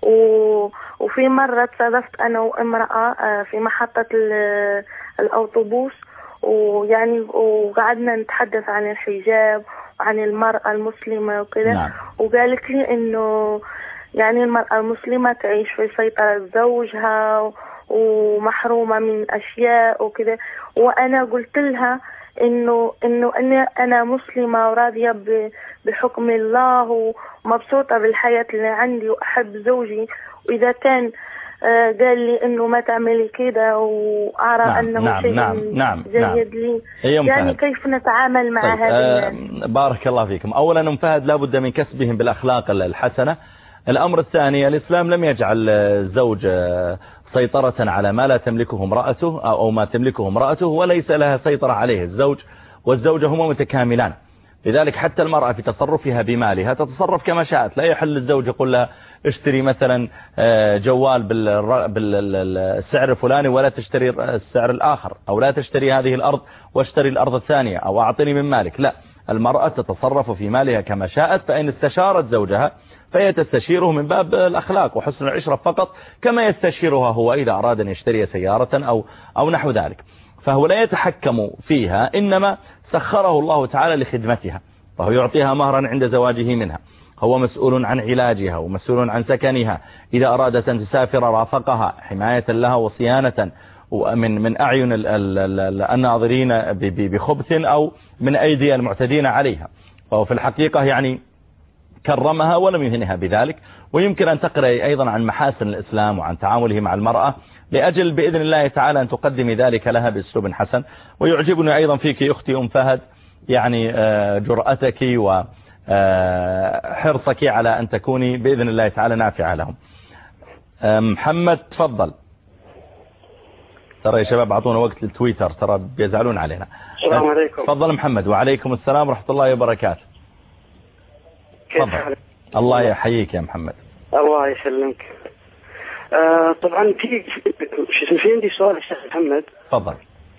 وفي مرة تصادفت أنا وامرأة في محطة الأوتوبوس ويعني وقعدنا نتحدث عن الحجاب وعن المرأة المسلمة وكذا. نعم. وقالت لي إنه يعني المرأة المسلمة تعيش في سيطرة زوجها ومحرومة من أشياء وكذا، وأنا قلت لها إنه أنا مسلمة وراضية بحكم الله ومبسوطة بالحياة اللي عندي وأحب زوجي، وإذا كان قال لي إنه ما تعملي كده وأرى أنه شيء جيد لي، يعني كيف نتعامل مع هذا الناس؟ بارك الله فيكم. أولا أم فهد لا بد من كسبهم بالأخلاق الحسنة. الأمر الثاني الإسلام لم يجعل الزوج سيطرة على ما لا تملكه امرأته أو ما تملكه امرأته، وليس لها سيطرة عليه الزوج والزوجة هما متكاملان. لذلك حتى المرأة في تصرفها بمالها تتصرف كما شاءت، لا يحل الزوج يقول لها اشتري مثلا جوال بالسعر الفلاني ولا تشتري السعر الآخر، أو لا تشتري هذه الأرض واشتري الأرض الثانية، أو أعطني من مالك. لا، المرأة تتصرف في مالها كما شاءت، فإن استشارت زوجها فهي تستشيره من باب الأخلاق وحسن العشرة فقط، كما يستشيرها هو إذا أراد أن يشتري سيارة أو نحو ذلك. فهو لا يتحكم فيها، إنما سخره الله تعالى لخدمتها، فهو يعطيها مهرا عند زواجه منها، هو مسؤول عن علاجها ومسؤول عن سكنها، إذا أرادت أن تسافر رافقها حماية لها وصيانة من أعين الناظرين بخبث أو من أيدي المعتدين عليها. فهو في الحقيقة يعني كرمها ولم يهنها بذلك. ويمكن أن تقرأي أيضا عن محاسن الإسلام وعن تعامله مع المرأة لأجل بإذن الله تعالى أن تقدمي ذلك لها بأسلوب حسن. ويعجبني أيضا فيك أختي أم فهد يعني جرأتك وحرصك على أن تكوني بإذن الله تعالى نافعة لهم. محمد تفضل. ترى يا شباب أعطونا وقت للتويتر، ترى بيزعلون علينا. السلام عليكم. تفضل محمد. وعليكم السلام ورحمة الله وبركاته. كيف حالك؟ الله يحييك يا محمد. الله يسلمك. طبعا في عندي سؤال أستاذ محمد. تفضل.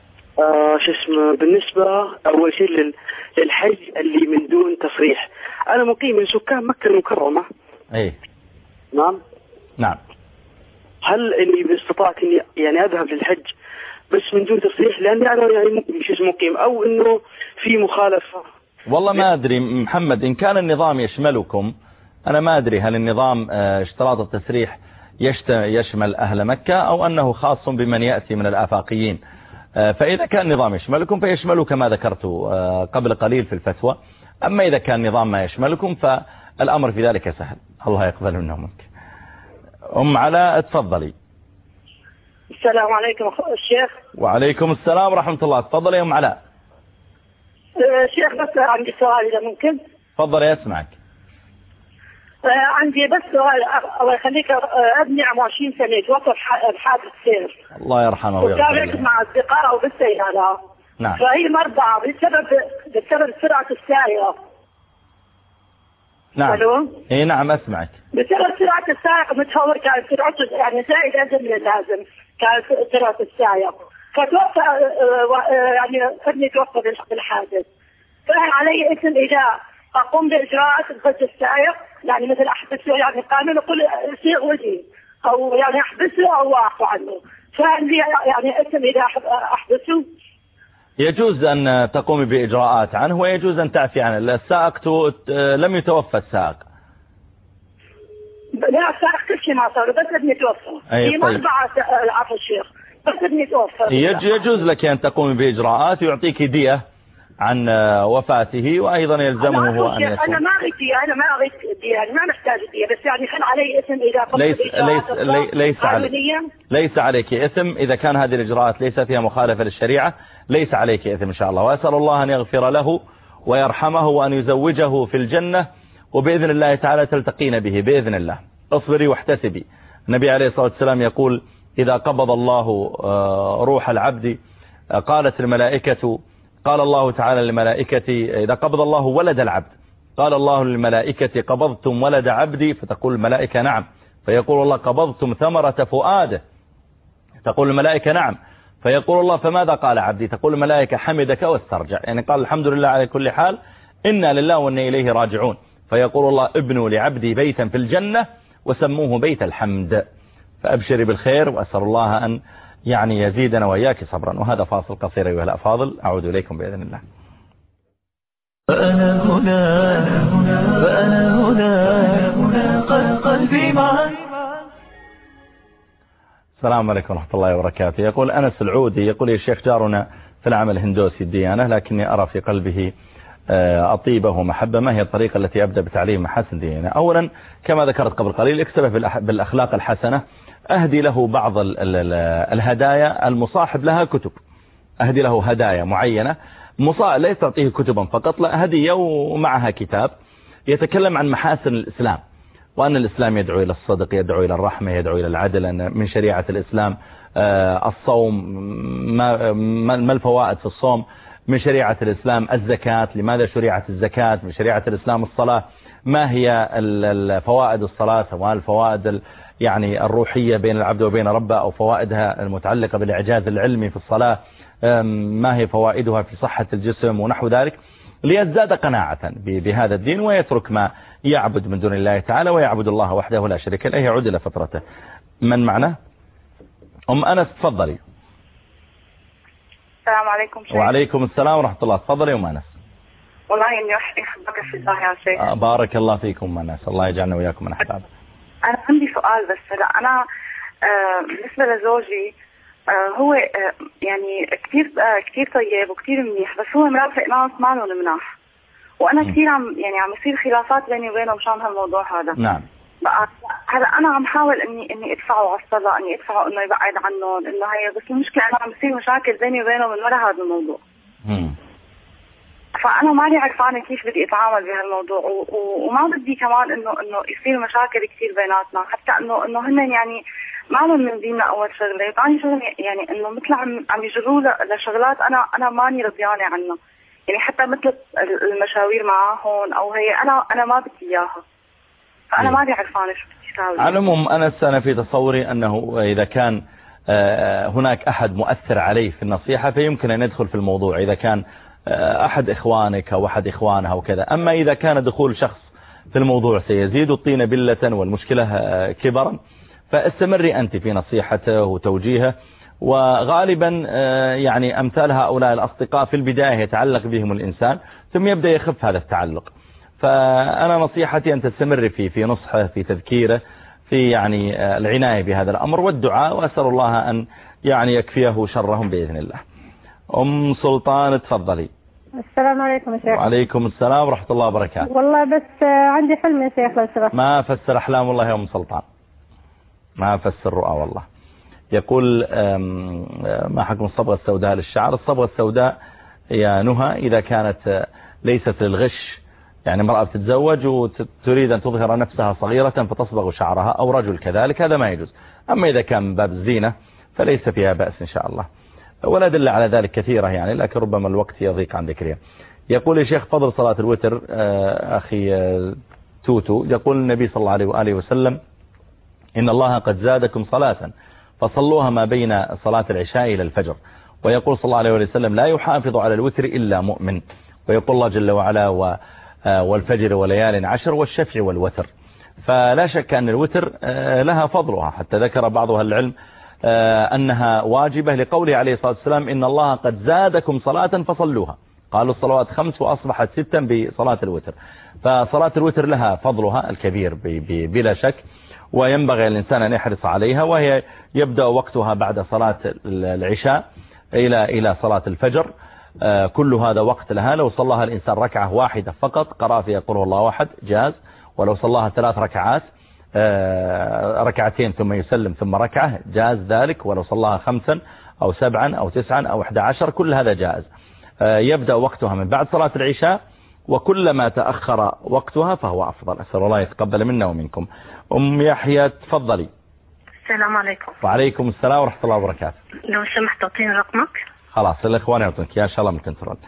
بالنسبة أول شيء للحج اللي من دون تصريح، أنا مقيم من سكان مكة المكرمة. إيه. نعم. هل إني استطعت إني يعني أذهب للحج بس من دون تصريح، لأني أنا يعني مقيم، أو إنه في مخالفة؟ والله ما أدري محمد، إن كان النظام يشملكم أنا ما أدري هل النظام اشتراط التسريح يشمل أهل مكة أو أنه خاص بمن يأتي من الآفاقيين. فإذا كان نظام يشملكم فيشمله كما ذكرت قبل قليل في الفتوى. أما إذا كان نظام ما يشملكم فالأمر في ذلك سهل. الله يقبل منه منك. أم علاء تفضلي. السلام عليكم الشيخ. وعليكم السلام ورحمة الله. تفضلي يا أم علاء. شيخ بس عندي سؤال إذا ممكن. تفضلي أسمعك. عندي بس سؤال، الله يخليك، ابني عمره 20 سنه توفى بحادث سير. الله يرحمه وكان يركب مع اصدقائه بالسياره. نعم. فهي مرضى بسبب سرعه السائق. نعم. الو. اي نعم اسمعك. بسبب سرعه السائق متهور، كان سرعته يعني زائده من اللازم، كان سرعه السائق فتوفى. يعني ابني توفى بالحادث. فهل علي اثم اذا اقوم باجراءات ضد السائق؟ يعني مثل احبسه، يعني قانون يقول يصيغ وجهي، او يعني احبسه او اعفو عنه. فهل لي يعني اثم اذا احبسه؟ يجوز أن تقومي بإجراءات عنه، ويجوز أن تعفي عنه. السائق لم يتوفى السائق. لا، السائق كل شيء ما صار، بس ابني توفى. أي طيب. عفو الشيخ، بس ابني توفى. يجوز لك أن تقومي بإجراءات ويعطيك دية عن وفاته، وأيضا يلزمه هو أن يصوم. أنا ما أريد دية، أنا ما أريد دية، يعني ما محتاج دية، بس يعني هل علي إثم إذا قمت ليس عليك إثم إذا كان هذه الإجراءات ليس فيها مخالفة للشريعة. ليس عليك إثم إن شاء الله، وأسأل الله أن يغفر له ويرحمه وأن يزوجه في الجنة، وبإذن الله تعالى تلتقين به بإذن الله. اصبري واحتسبي. النبي عليه الصلاة والسلام يقول: إذا قبض الله روح العبد قالت الملائكة، قال الله تعالى للملائكة: إذا قبض الله ولد العبد قال الله للملائكة: قبضتم ولد عبدي؟ فتقول الملائكة: نعم. فيقول الله: قبضتم ثمرة فؤاده؟ تقول الملائكة: نعم. فيقول الله: فماذا قال عبدي؟ تقول الملائكة: حمدك واسترجع، يعني قال الحمد لله على كل حال، إنا لله وإنا إليه راجعون. فيقول الله: ابنوا لعبدي بيتا في الجنة وسموه بيت الحمد. فأبشري بالخير، وأسأل الله أن يعني يزيدنا وإياك صبرا. وهذا فاصل قصير أيها الأفاضل، أعود إليكم بإذن الله. فأنا هنا قلبي معك. السلام عليكم ورحمة الله وبركاته. يقول أنس العودي، يقول: يا شيخ، جارنا في العمل هندوسي الديانة، لكني أرى في قلبه أطيبه ومحبة. ما هي الطريقة التي أبدأ بتعليم محاسن ديننا؟ أولا كما ذكرت قبل قليل، اكسبه بالأخلاق الحسنة، أهدي له بعض الهدايا المصاحب لها كتب، أهدي له هدايا معينة، لا تعطيه كتبا فقط، لا، هدية ومعها كتاب يتكلم عن محاسن الإسلام، وأن الإسلام يدعو إلى الصدق، يدعو إلى الرحمة، يدعو إلى العدل، أن من شريعة الإسلام الصوم، ما الفوائد في الصوم، من شريعة الإسلام الزكاة، لماذا شريعة الزكاة، من شريعة الإسلام الصلاة، ما هي الفوائد الصلاة، وما الفوائد يعني الروحية بين العبد وبين ربه، أو فوائدها المتعلقة بالإعجاز العلمي في الصلاة، ما هي فوائدها في صحة الجسم ونحو ذلك، ليزداد قناعة بهذا الدين ويترك ما يعبد من دون الله تعالى ويعبد الله وحده لا شريك له، يعود إلى فطرته. من معنا؟ أم أنس، تفضلي. السلام عليكم شيخ. وعليكم السلام ورحمة الله. تفضلي أم أنس. والله إني أحبك في الله يا شيخ. بارك الله فيكم أم أنس، الله يجعلنا وياكم من أحبابه. أنا عندي سؤال بس. هلا أنا بالنسبة لزوجي هو يعني كثير طيب وكثير منيح، بس هو مرافق ناس ما لهم مناح، وأنا كثير عم يصير خلافات بيني وبينه مشان هالموضوع هذا. نعم. هلا أنا عم حاول إني أدفعه على الصلاة، إني أدفعه إنه يبعد عنهم، إنه هي، بس المشكلة أنا عم يصير مشاكل بيني وبينه من وراء هذا الموضوع. فأنا ماني عرفانة كيف بدي أتعامل بهالموضوع، وما بدي كمان إنه يصير مشاكل كثير بيناتنا، حتى إنه هن يعني ما لهم من ديننا أول شغلة، وثاني شغلة يعني إنه مثل عم يجروا لشغلات أنا ماني رضيانة عنها، يعني حتى مثل المشاوير معاهم أو هي أنا ما بدي إياها، فأنا ماني عرفانة شو بدي أساوي. على العموم أنا في تصوري أنه إذا كان هناك أحد مؤثر عليه في النصيحة فيمكن أن يدخل في الموضوع، إذا كان أحد إخوانك أو أحد إخوانها وكذا. أما إذا كان دخول شخص في الموضوع سيزيد الطين بلة والمشكلة كبرا، فاستمري أنت في نصيحته وتوجيهه، وغالبا يعني أمثال هؤلاء الأصدقاء في البداية يتعلق بهم الإنسان ثم يبدأ يخف هذا التعلق. فأنا نصيحتي أن تستمر في نصحه، في تذكيره، في يعني العناية بهذا الأمر والدعاء، وأسأل الله أن يعني يكفيه شرهم بإذن الله. أم سلطان، تفضلي. السلام عليكم يا شيخ. وعليكم السلام ورحمة الله وبركاته. والله بس عندي حلم يا شيخ لو سمحت. ما فسر أحلام والله يا أم سلطان، ما فسر رؤى والله. يقول ما حكم الصبغة السوداء للشعر؟ الصبغة السوداء يا نهى إذا كانت ليست للغش يعني امرأة بتتزوج وتريد أن تظهر نفسها صغيرة فتصبغ شعرها، أو رجل كذلك، هذا ما يجوز. أما إذا كان باب الزينة فليس فيها بأس إن شاء الله، ولا دل على ذلك كثيرة يعني، لكن ربما الوقت يضيق عن ذكرها. يقول يا شيخ فضل صلاة الوتر. أخي توتو يقول النبي صلى الله عليه وآله وسلم إن الله قد زادكم صلاة فصلوها ما بين صلاة العشاء إلى الفجر. ويقول صلى الله عليه وسلم لا يحافظ على الوتر إلا مؤمن. ويقول الله جل وعلا والفجر وليال عشر والشفع والوتر. فلا شك أن الوتر لها فضلها، حتى ذكر بعض أهل العلم أنها واجبة لقوله عليه الصلاة والسلام إن الله قد زادكم صلاة فصلوها. قالوا الصلوات 5 وأصبحت 6 بصلاة الوتر. فصلاة الوتر لها فضلها الكبير بلا شك، وينبغي الإنسان أن يحرص عليها، وهي يبدأ وقتها بعد صلاة العشاء إلى صلاة الفجر. كل هذا وقت لها. لو صلاها الإنسان ركعة واحدة فقط قرأ في قل هو الله أحد جاز، ولو صلاها 3 ركعات ركعتين ثم يسلم ثم ركعة جاز ذلك، ولو صلاها 5 أو 7 أو 9 أو 11 كل هذا جائز. يبدأ وقتها من بعد صلاة العشاء، وكلما تأخر وقتها فهو أفضل. أسأل الله يتقبل منا ومنكم. أم يحيى تفضلي. السلام عليكم. وعليكم السلام ورحمة الله وبركاته. لو سمحت تعطيني رقمك. خلاص الإخوان يعطونك يا شاء الله من كنترول.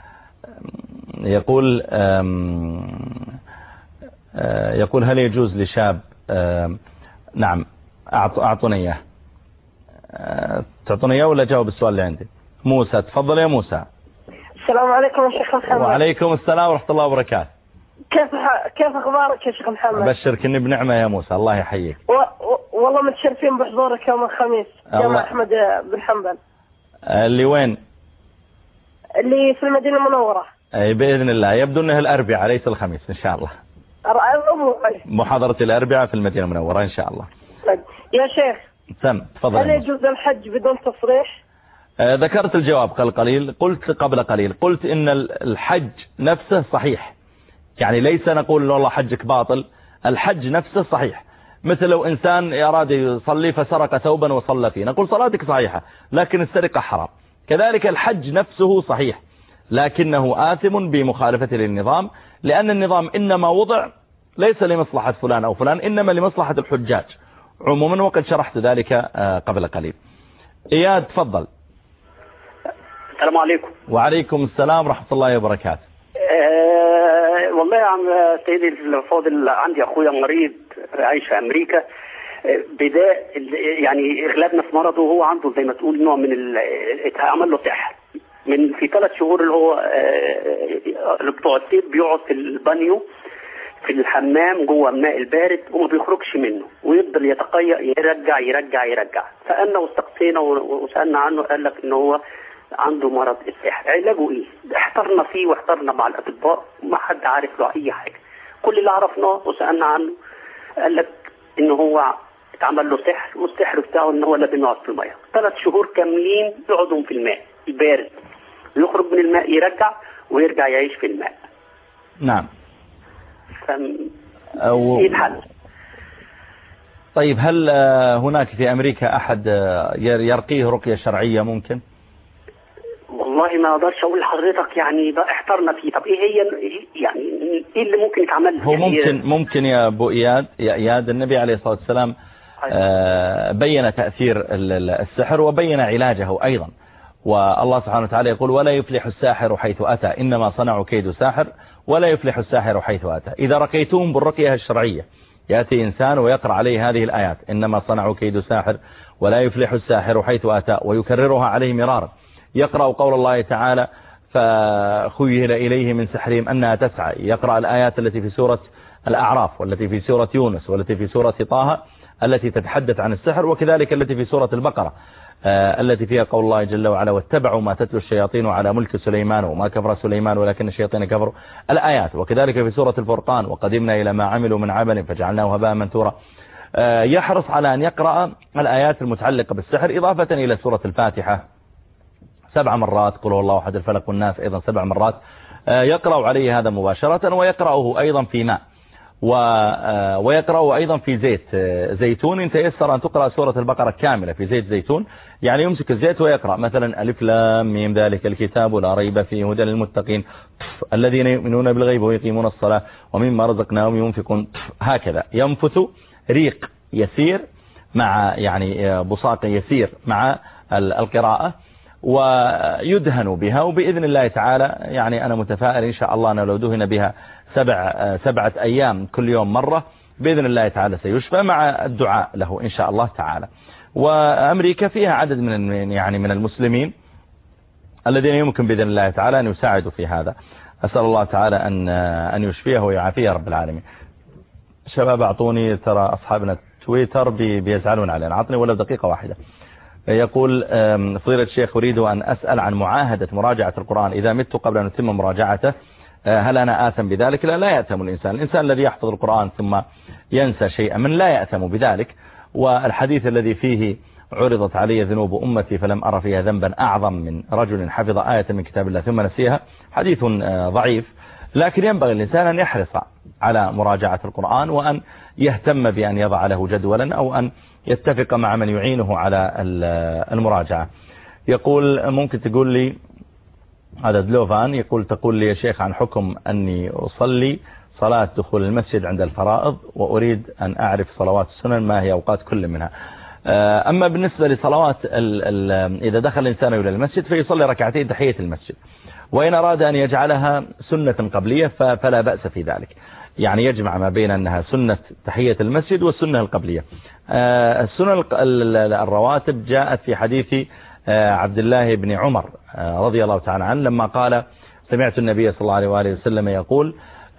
يقول هل يجوز لشاب نعم أعطوني إياه. تعطوني إياه ولا جاوب السؤال اللي عندي؟ موسى تفضل يا موسى. السلام عليكم يا شيخ محمد. وعليكم السلام ورحمة الله وبركاته. كيف أخبارك يا شيخ محمد؟ أبشرك إني بنعمة يا موسى، الله يحييك. والله متشرفين بحضورك يوم الخميس جامع أحمد بن حنبل. اللي وين؟ اللي في المدينة المنورة. أي بإذن الله، يبدو أنه الأربعاء ليس الخميس إن شاء الله. محاضرة الأربعاء في المدينة المنورة إن شاء الله. يا شيخ تفضل. هل يجوز الحج بدون تصريح؟ ذكرت الجواب قبل قليل قلت إن الحج نفسه صحيح، يعني ليس نقول والله حجك باطل، الحج نفسه صحيح. مثل لو إنسان أراد يصلي فسرق ثوبا وصلى فيه، نقول صلاتك صحيحة لكن السرقة حرام. كذلك الحج نفسه صحيح لكنه آثم بمخالفته للنظام، لأن النظام إنما وضع ليس لمصلحة فلان أو فلان، إنما لمصلحة الحجاج عموما، وقد شرحت ذلك قبل قليل. إياد تفضل. السلام عليكم. وعليكم السلام ورحمة الله وبركاته. والله يا عم سيدي الفاضل، عندي أخويا مريض عايش في أمريكا، يعني اغلبنا في مرضه، وهو عنده زي ما تقول نوع من اتعمل له سحر. من في 3 شهور اللي هو بتوع الصيف بيقعد في البانيو في الحمام جوه الماء البارد وما بيخرجش منه، ويفضل يتقيأ يرجع يرجع يرجع. سألنا واستقصينا وسألنا عنه، قال لك ان هو عنده مرض السحر. علاجه ايه؟ احترنا فيه واحترنا مع الاطباء وما حد عارف له اي حاجه. كل اللي عرفناه وسألنا عنه قال لك ان هو اتعمل له سحر، والسحر بتاعه ان هو لازم يقعد في الميه 3 شهور كاملين، يقعدوا في الماء البارد ويخرج من الماء يرجع ويرجع يعيش في الماء. نعم. ايه الحل؟ طيب هل هناك في أمريكا أحد يرقيه رقية شرعية ممكن؟ والله ما اقدرش اقول لحضرتك، يعني ده احترنا فيه. طب ايه هي يعني ايه اللي ممكن يتعمل؟ هو ممكن يا ابو اياد النبي عليه الصلاة والسلام بين تأثير السحر وبين علاجه أيضا. والله سبحانه وتعالى يقول ولا يفلح الساحر حيث أتى، إنما صنعوا كيد ساحر ولا يفلح الساحر حيث أتى. إذا رقيتهم بالرقية الشرعية يأتي إنسان ويقرأ عليه هذه الآيات إنما صنعوا كيد ساحر ولا يفلح الساحر حيث أتى، ويكررها عليه مرارا. يقرأ قول الله تعالى فخيل إليه من سحرهم أنها تسعى، يقرأ الآيات التي في سورة الأعراف والتي في سورة يونس والتي في سورة طه التي تتحدث عن السحر، وكذلك التي في سورة البقرة التي فيها قول الله جل وعلا واتبعوا ما تتلو الشياطين على ملك سليمان وما كفر سليمان ولكن الشياطين كفروا، الآيات. وكذلك في سورة الفرقان وقدمنا إلى ما عملوا من عمل فجعلناه هباء منثورا. يحرص على أن يقرأ الآيات المتعلقة بالسحر، إضافة إلى سورة الفاتحة 7 مرات، قل هو الله أحد الفلق والناس أيضا 7 مرات، يقرأ عليه هذا مباشرة ويقرأه أيضا في ماء. ويقرأ أيضا في زيت زيتون. إن تيسر أن تقرأ سورة البقرة كاملة في زيت زيتون، يعني يمسك الزيت ويقرأ مثلا ألف لام ميم ذلك الكتاب لا ريب فيه هدى للمتقين الذين يؤمنون بالغيب ويقيمون الصلاة ومما رزقناهم ينفقون. هكذا ينفث ريق يسير مع يعني بصاق يسير مع القراءة ويدهن بها، وبإذن الله تعالى يعني أنا متفائل إن شاء الله أنه لو دهن بها 7 أيام كل يوم مرة بإذن الله تعالى سيشفى مع الدعاء له إن شاء الله تعالى. وأمريكا فيها عدد من المسلمين الذين يمكن بإذن الله تعالى أن يساعدوا في هذا. أسأل الله تعالى أن يشفيه ويعافيه رب العالمين. شباب أعطوني، ترى أصحابنا تويتر بيزعلون علينا، أعطني ولو دقيقة واحدة. يقول فضيلة الشيخ أريد أن أسأل عن معاهدة مراجعة القرآن إذا مت قبل أن أتم مراجعته، هل أنا آثم بذلك؟ لا يأثم الإنسان الذي يحفظ القرآن ثم ينسى شيئا من لا يأثم بذلك. والحديث الذي فيه عرضت علي ذنوب أمتي فلم أرى فيها ذنبا أعظم من رجل حفظ آية من كتاب الله ثم نسيها حديث ضعيف، لكن ينبغي الإنسان أن يحرص على مراجعة القرآن وأن يهتم بأن يضع له جدولا أو أن يتفق مع من يعينه على المراجعة. يقول ممكن تقول لي، هذا دلوفان يقول تقول لي يا شيخ عن حكم أني أصلي صلاة دخول المسجد عند الفرائض وأريد أن أعرف صلوات السنن ما هي أوقات كل منها. أما بالنسبة لصلوات إذا دخل الإنسان إلى المسجد فيصلي ركعتين تحية المسجد، وإن أراد أن يجعلها سنة قبلية فلا بأس في ذلك، يعني يجمع ما بين أنها سنة تحية المسجد والسنة القبلية. السنة الرواتب جاءت في حديث عبد الله بن عمر رضي الله تعالى عنه لما قال سمعت النبي صلى الله عليه وآله وسلم يقول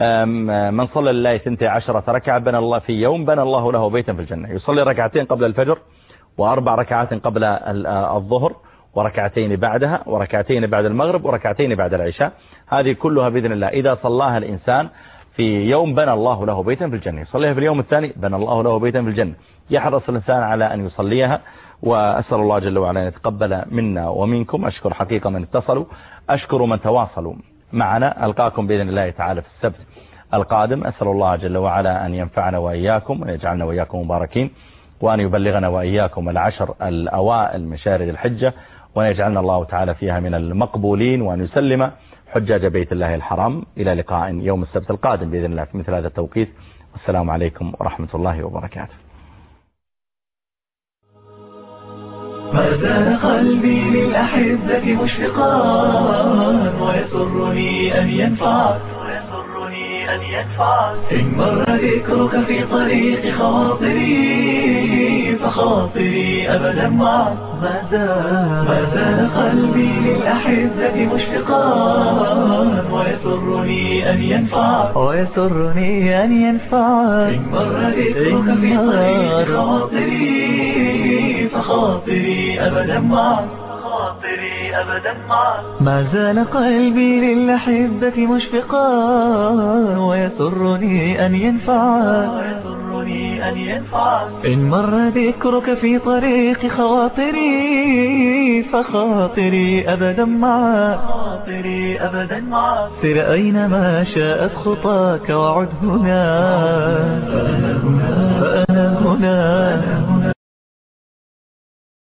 من صلى لله 12 ركعة بنى الله في يوم بنى الله له بيتا في الجنة، يصلي ركعتين قبل الفجر و4 ركعات قبل الظهر وركعتين بعدها وركعتين بعد المغرب وركعتين بعد العشاء. هذه كلها بإذن الله إذا صلاها الإنسان في يوم بنى الله له بيتا في الجنة، يصليها في اليوم الثاني بنى الله له بيتا في الجنة. يحرص الإنسان على أن يصليها، وأسأل الله جل وعلا أن يتقبل منا ومنكم. أشكر حقيقة من اتصلوا، أشكر من تواصلوا معنا. ألقاكم بإذن الله تعالى في السبت القادم. أسأل الله جل وعلا أن ينفعنا وإياكم وأن يجعلنا وإياكم مباركين، وأن يبلغنا وإياكم العشر الأوائل من شهر ذي الحجة، وأن يجعلنا الله تعالى فيها من المقبولين، وأن يسلم حجاج بيت الله الحرام. إلى لقاء يوم السبت القادم بإذن الله في مثل هذا التوقيت، والسلام عليكم ورحمة الله وبركاته. ما زال قلبي للأحبة مشفقا ويسرني أن ينفعك إن مر ذكرك في طريق خواطري فخاطري أبدا معك. ما زال قلبي للأحبة مشفقا ويسرني أن ينفعك إن مر ذكرك في طريق خواطري فخاطري أبدا معك. ما زال قلبي للأحبة مشفقا ويسرني أن ينفعك إن مر ذكرك في طريق خواطري فخاطري أبدا معك. سر أينما شاءت خطاك وعد هنا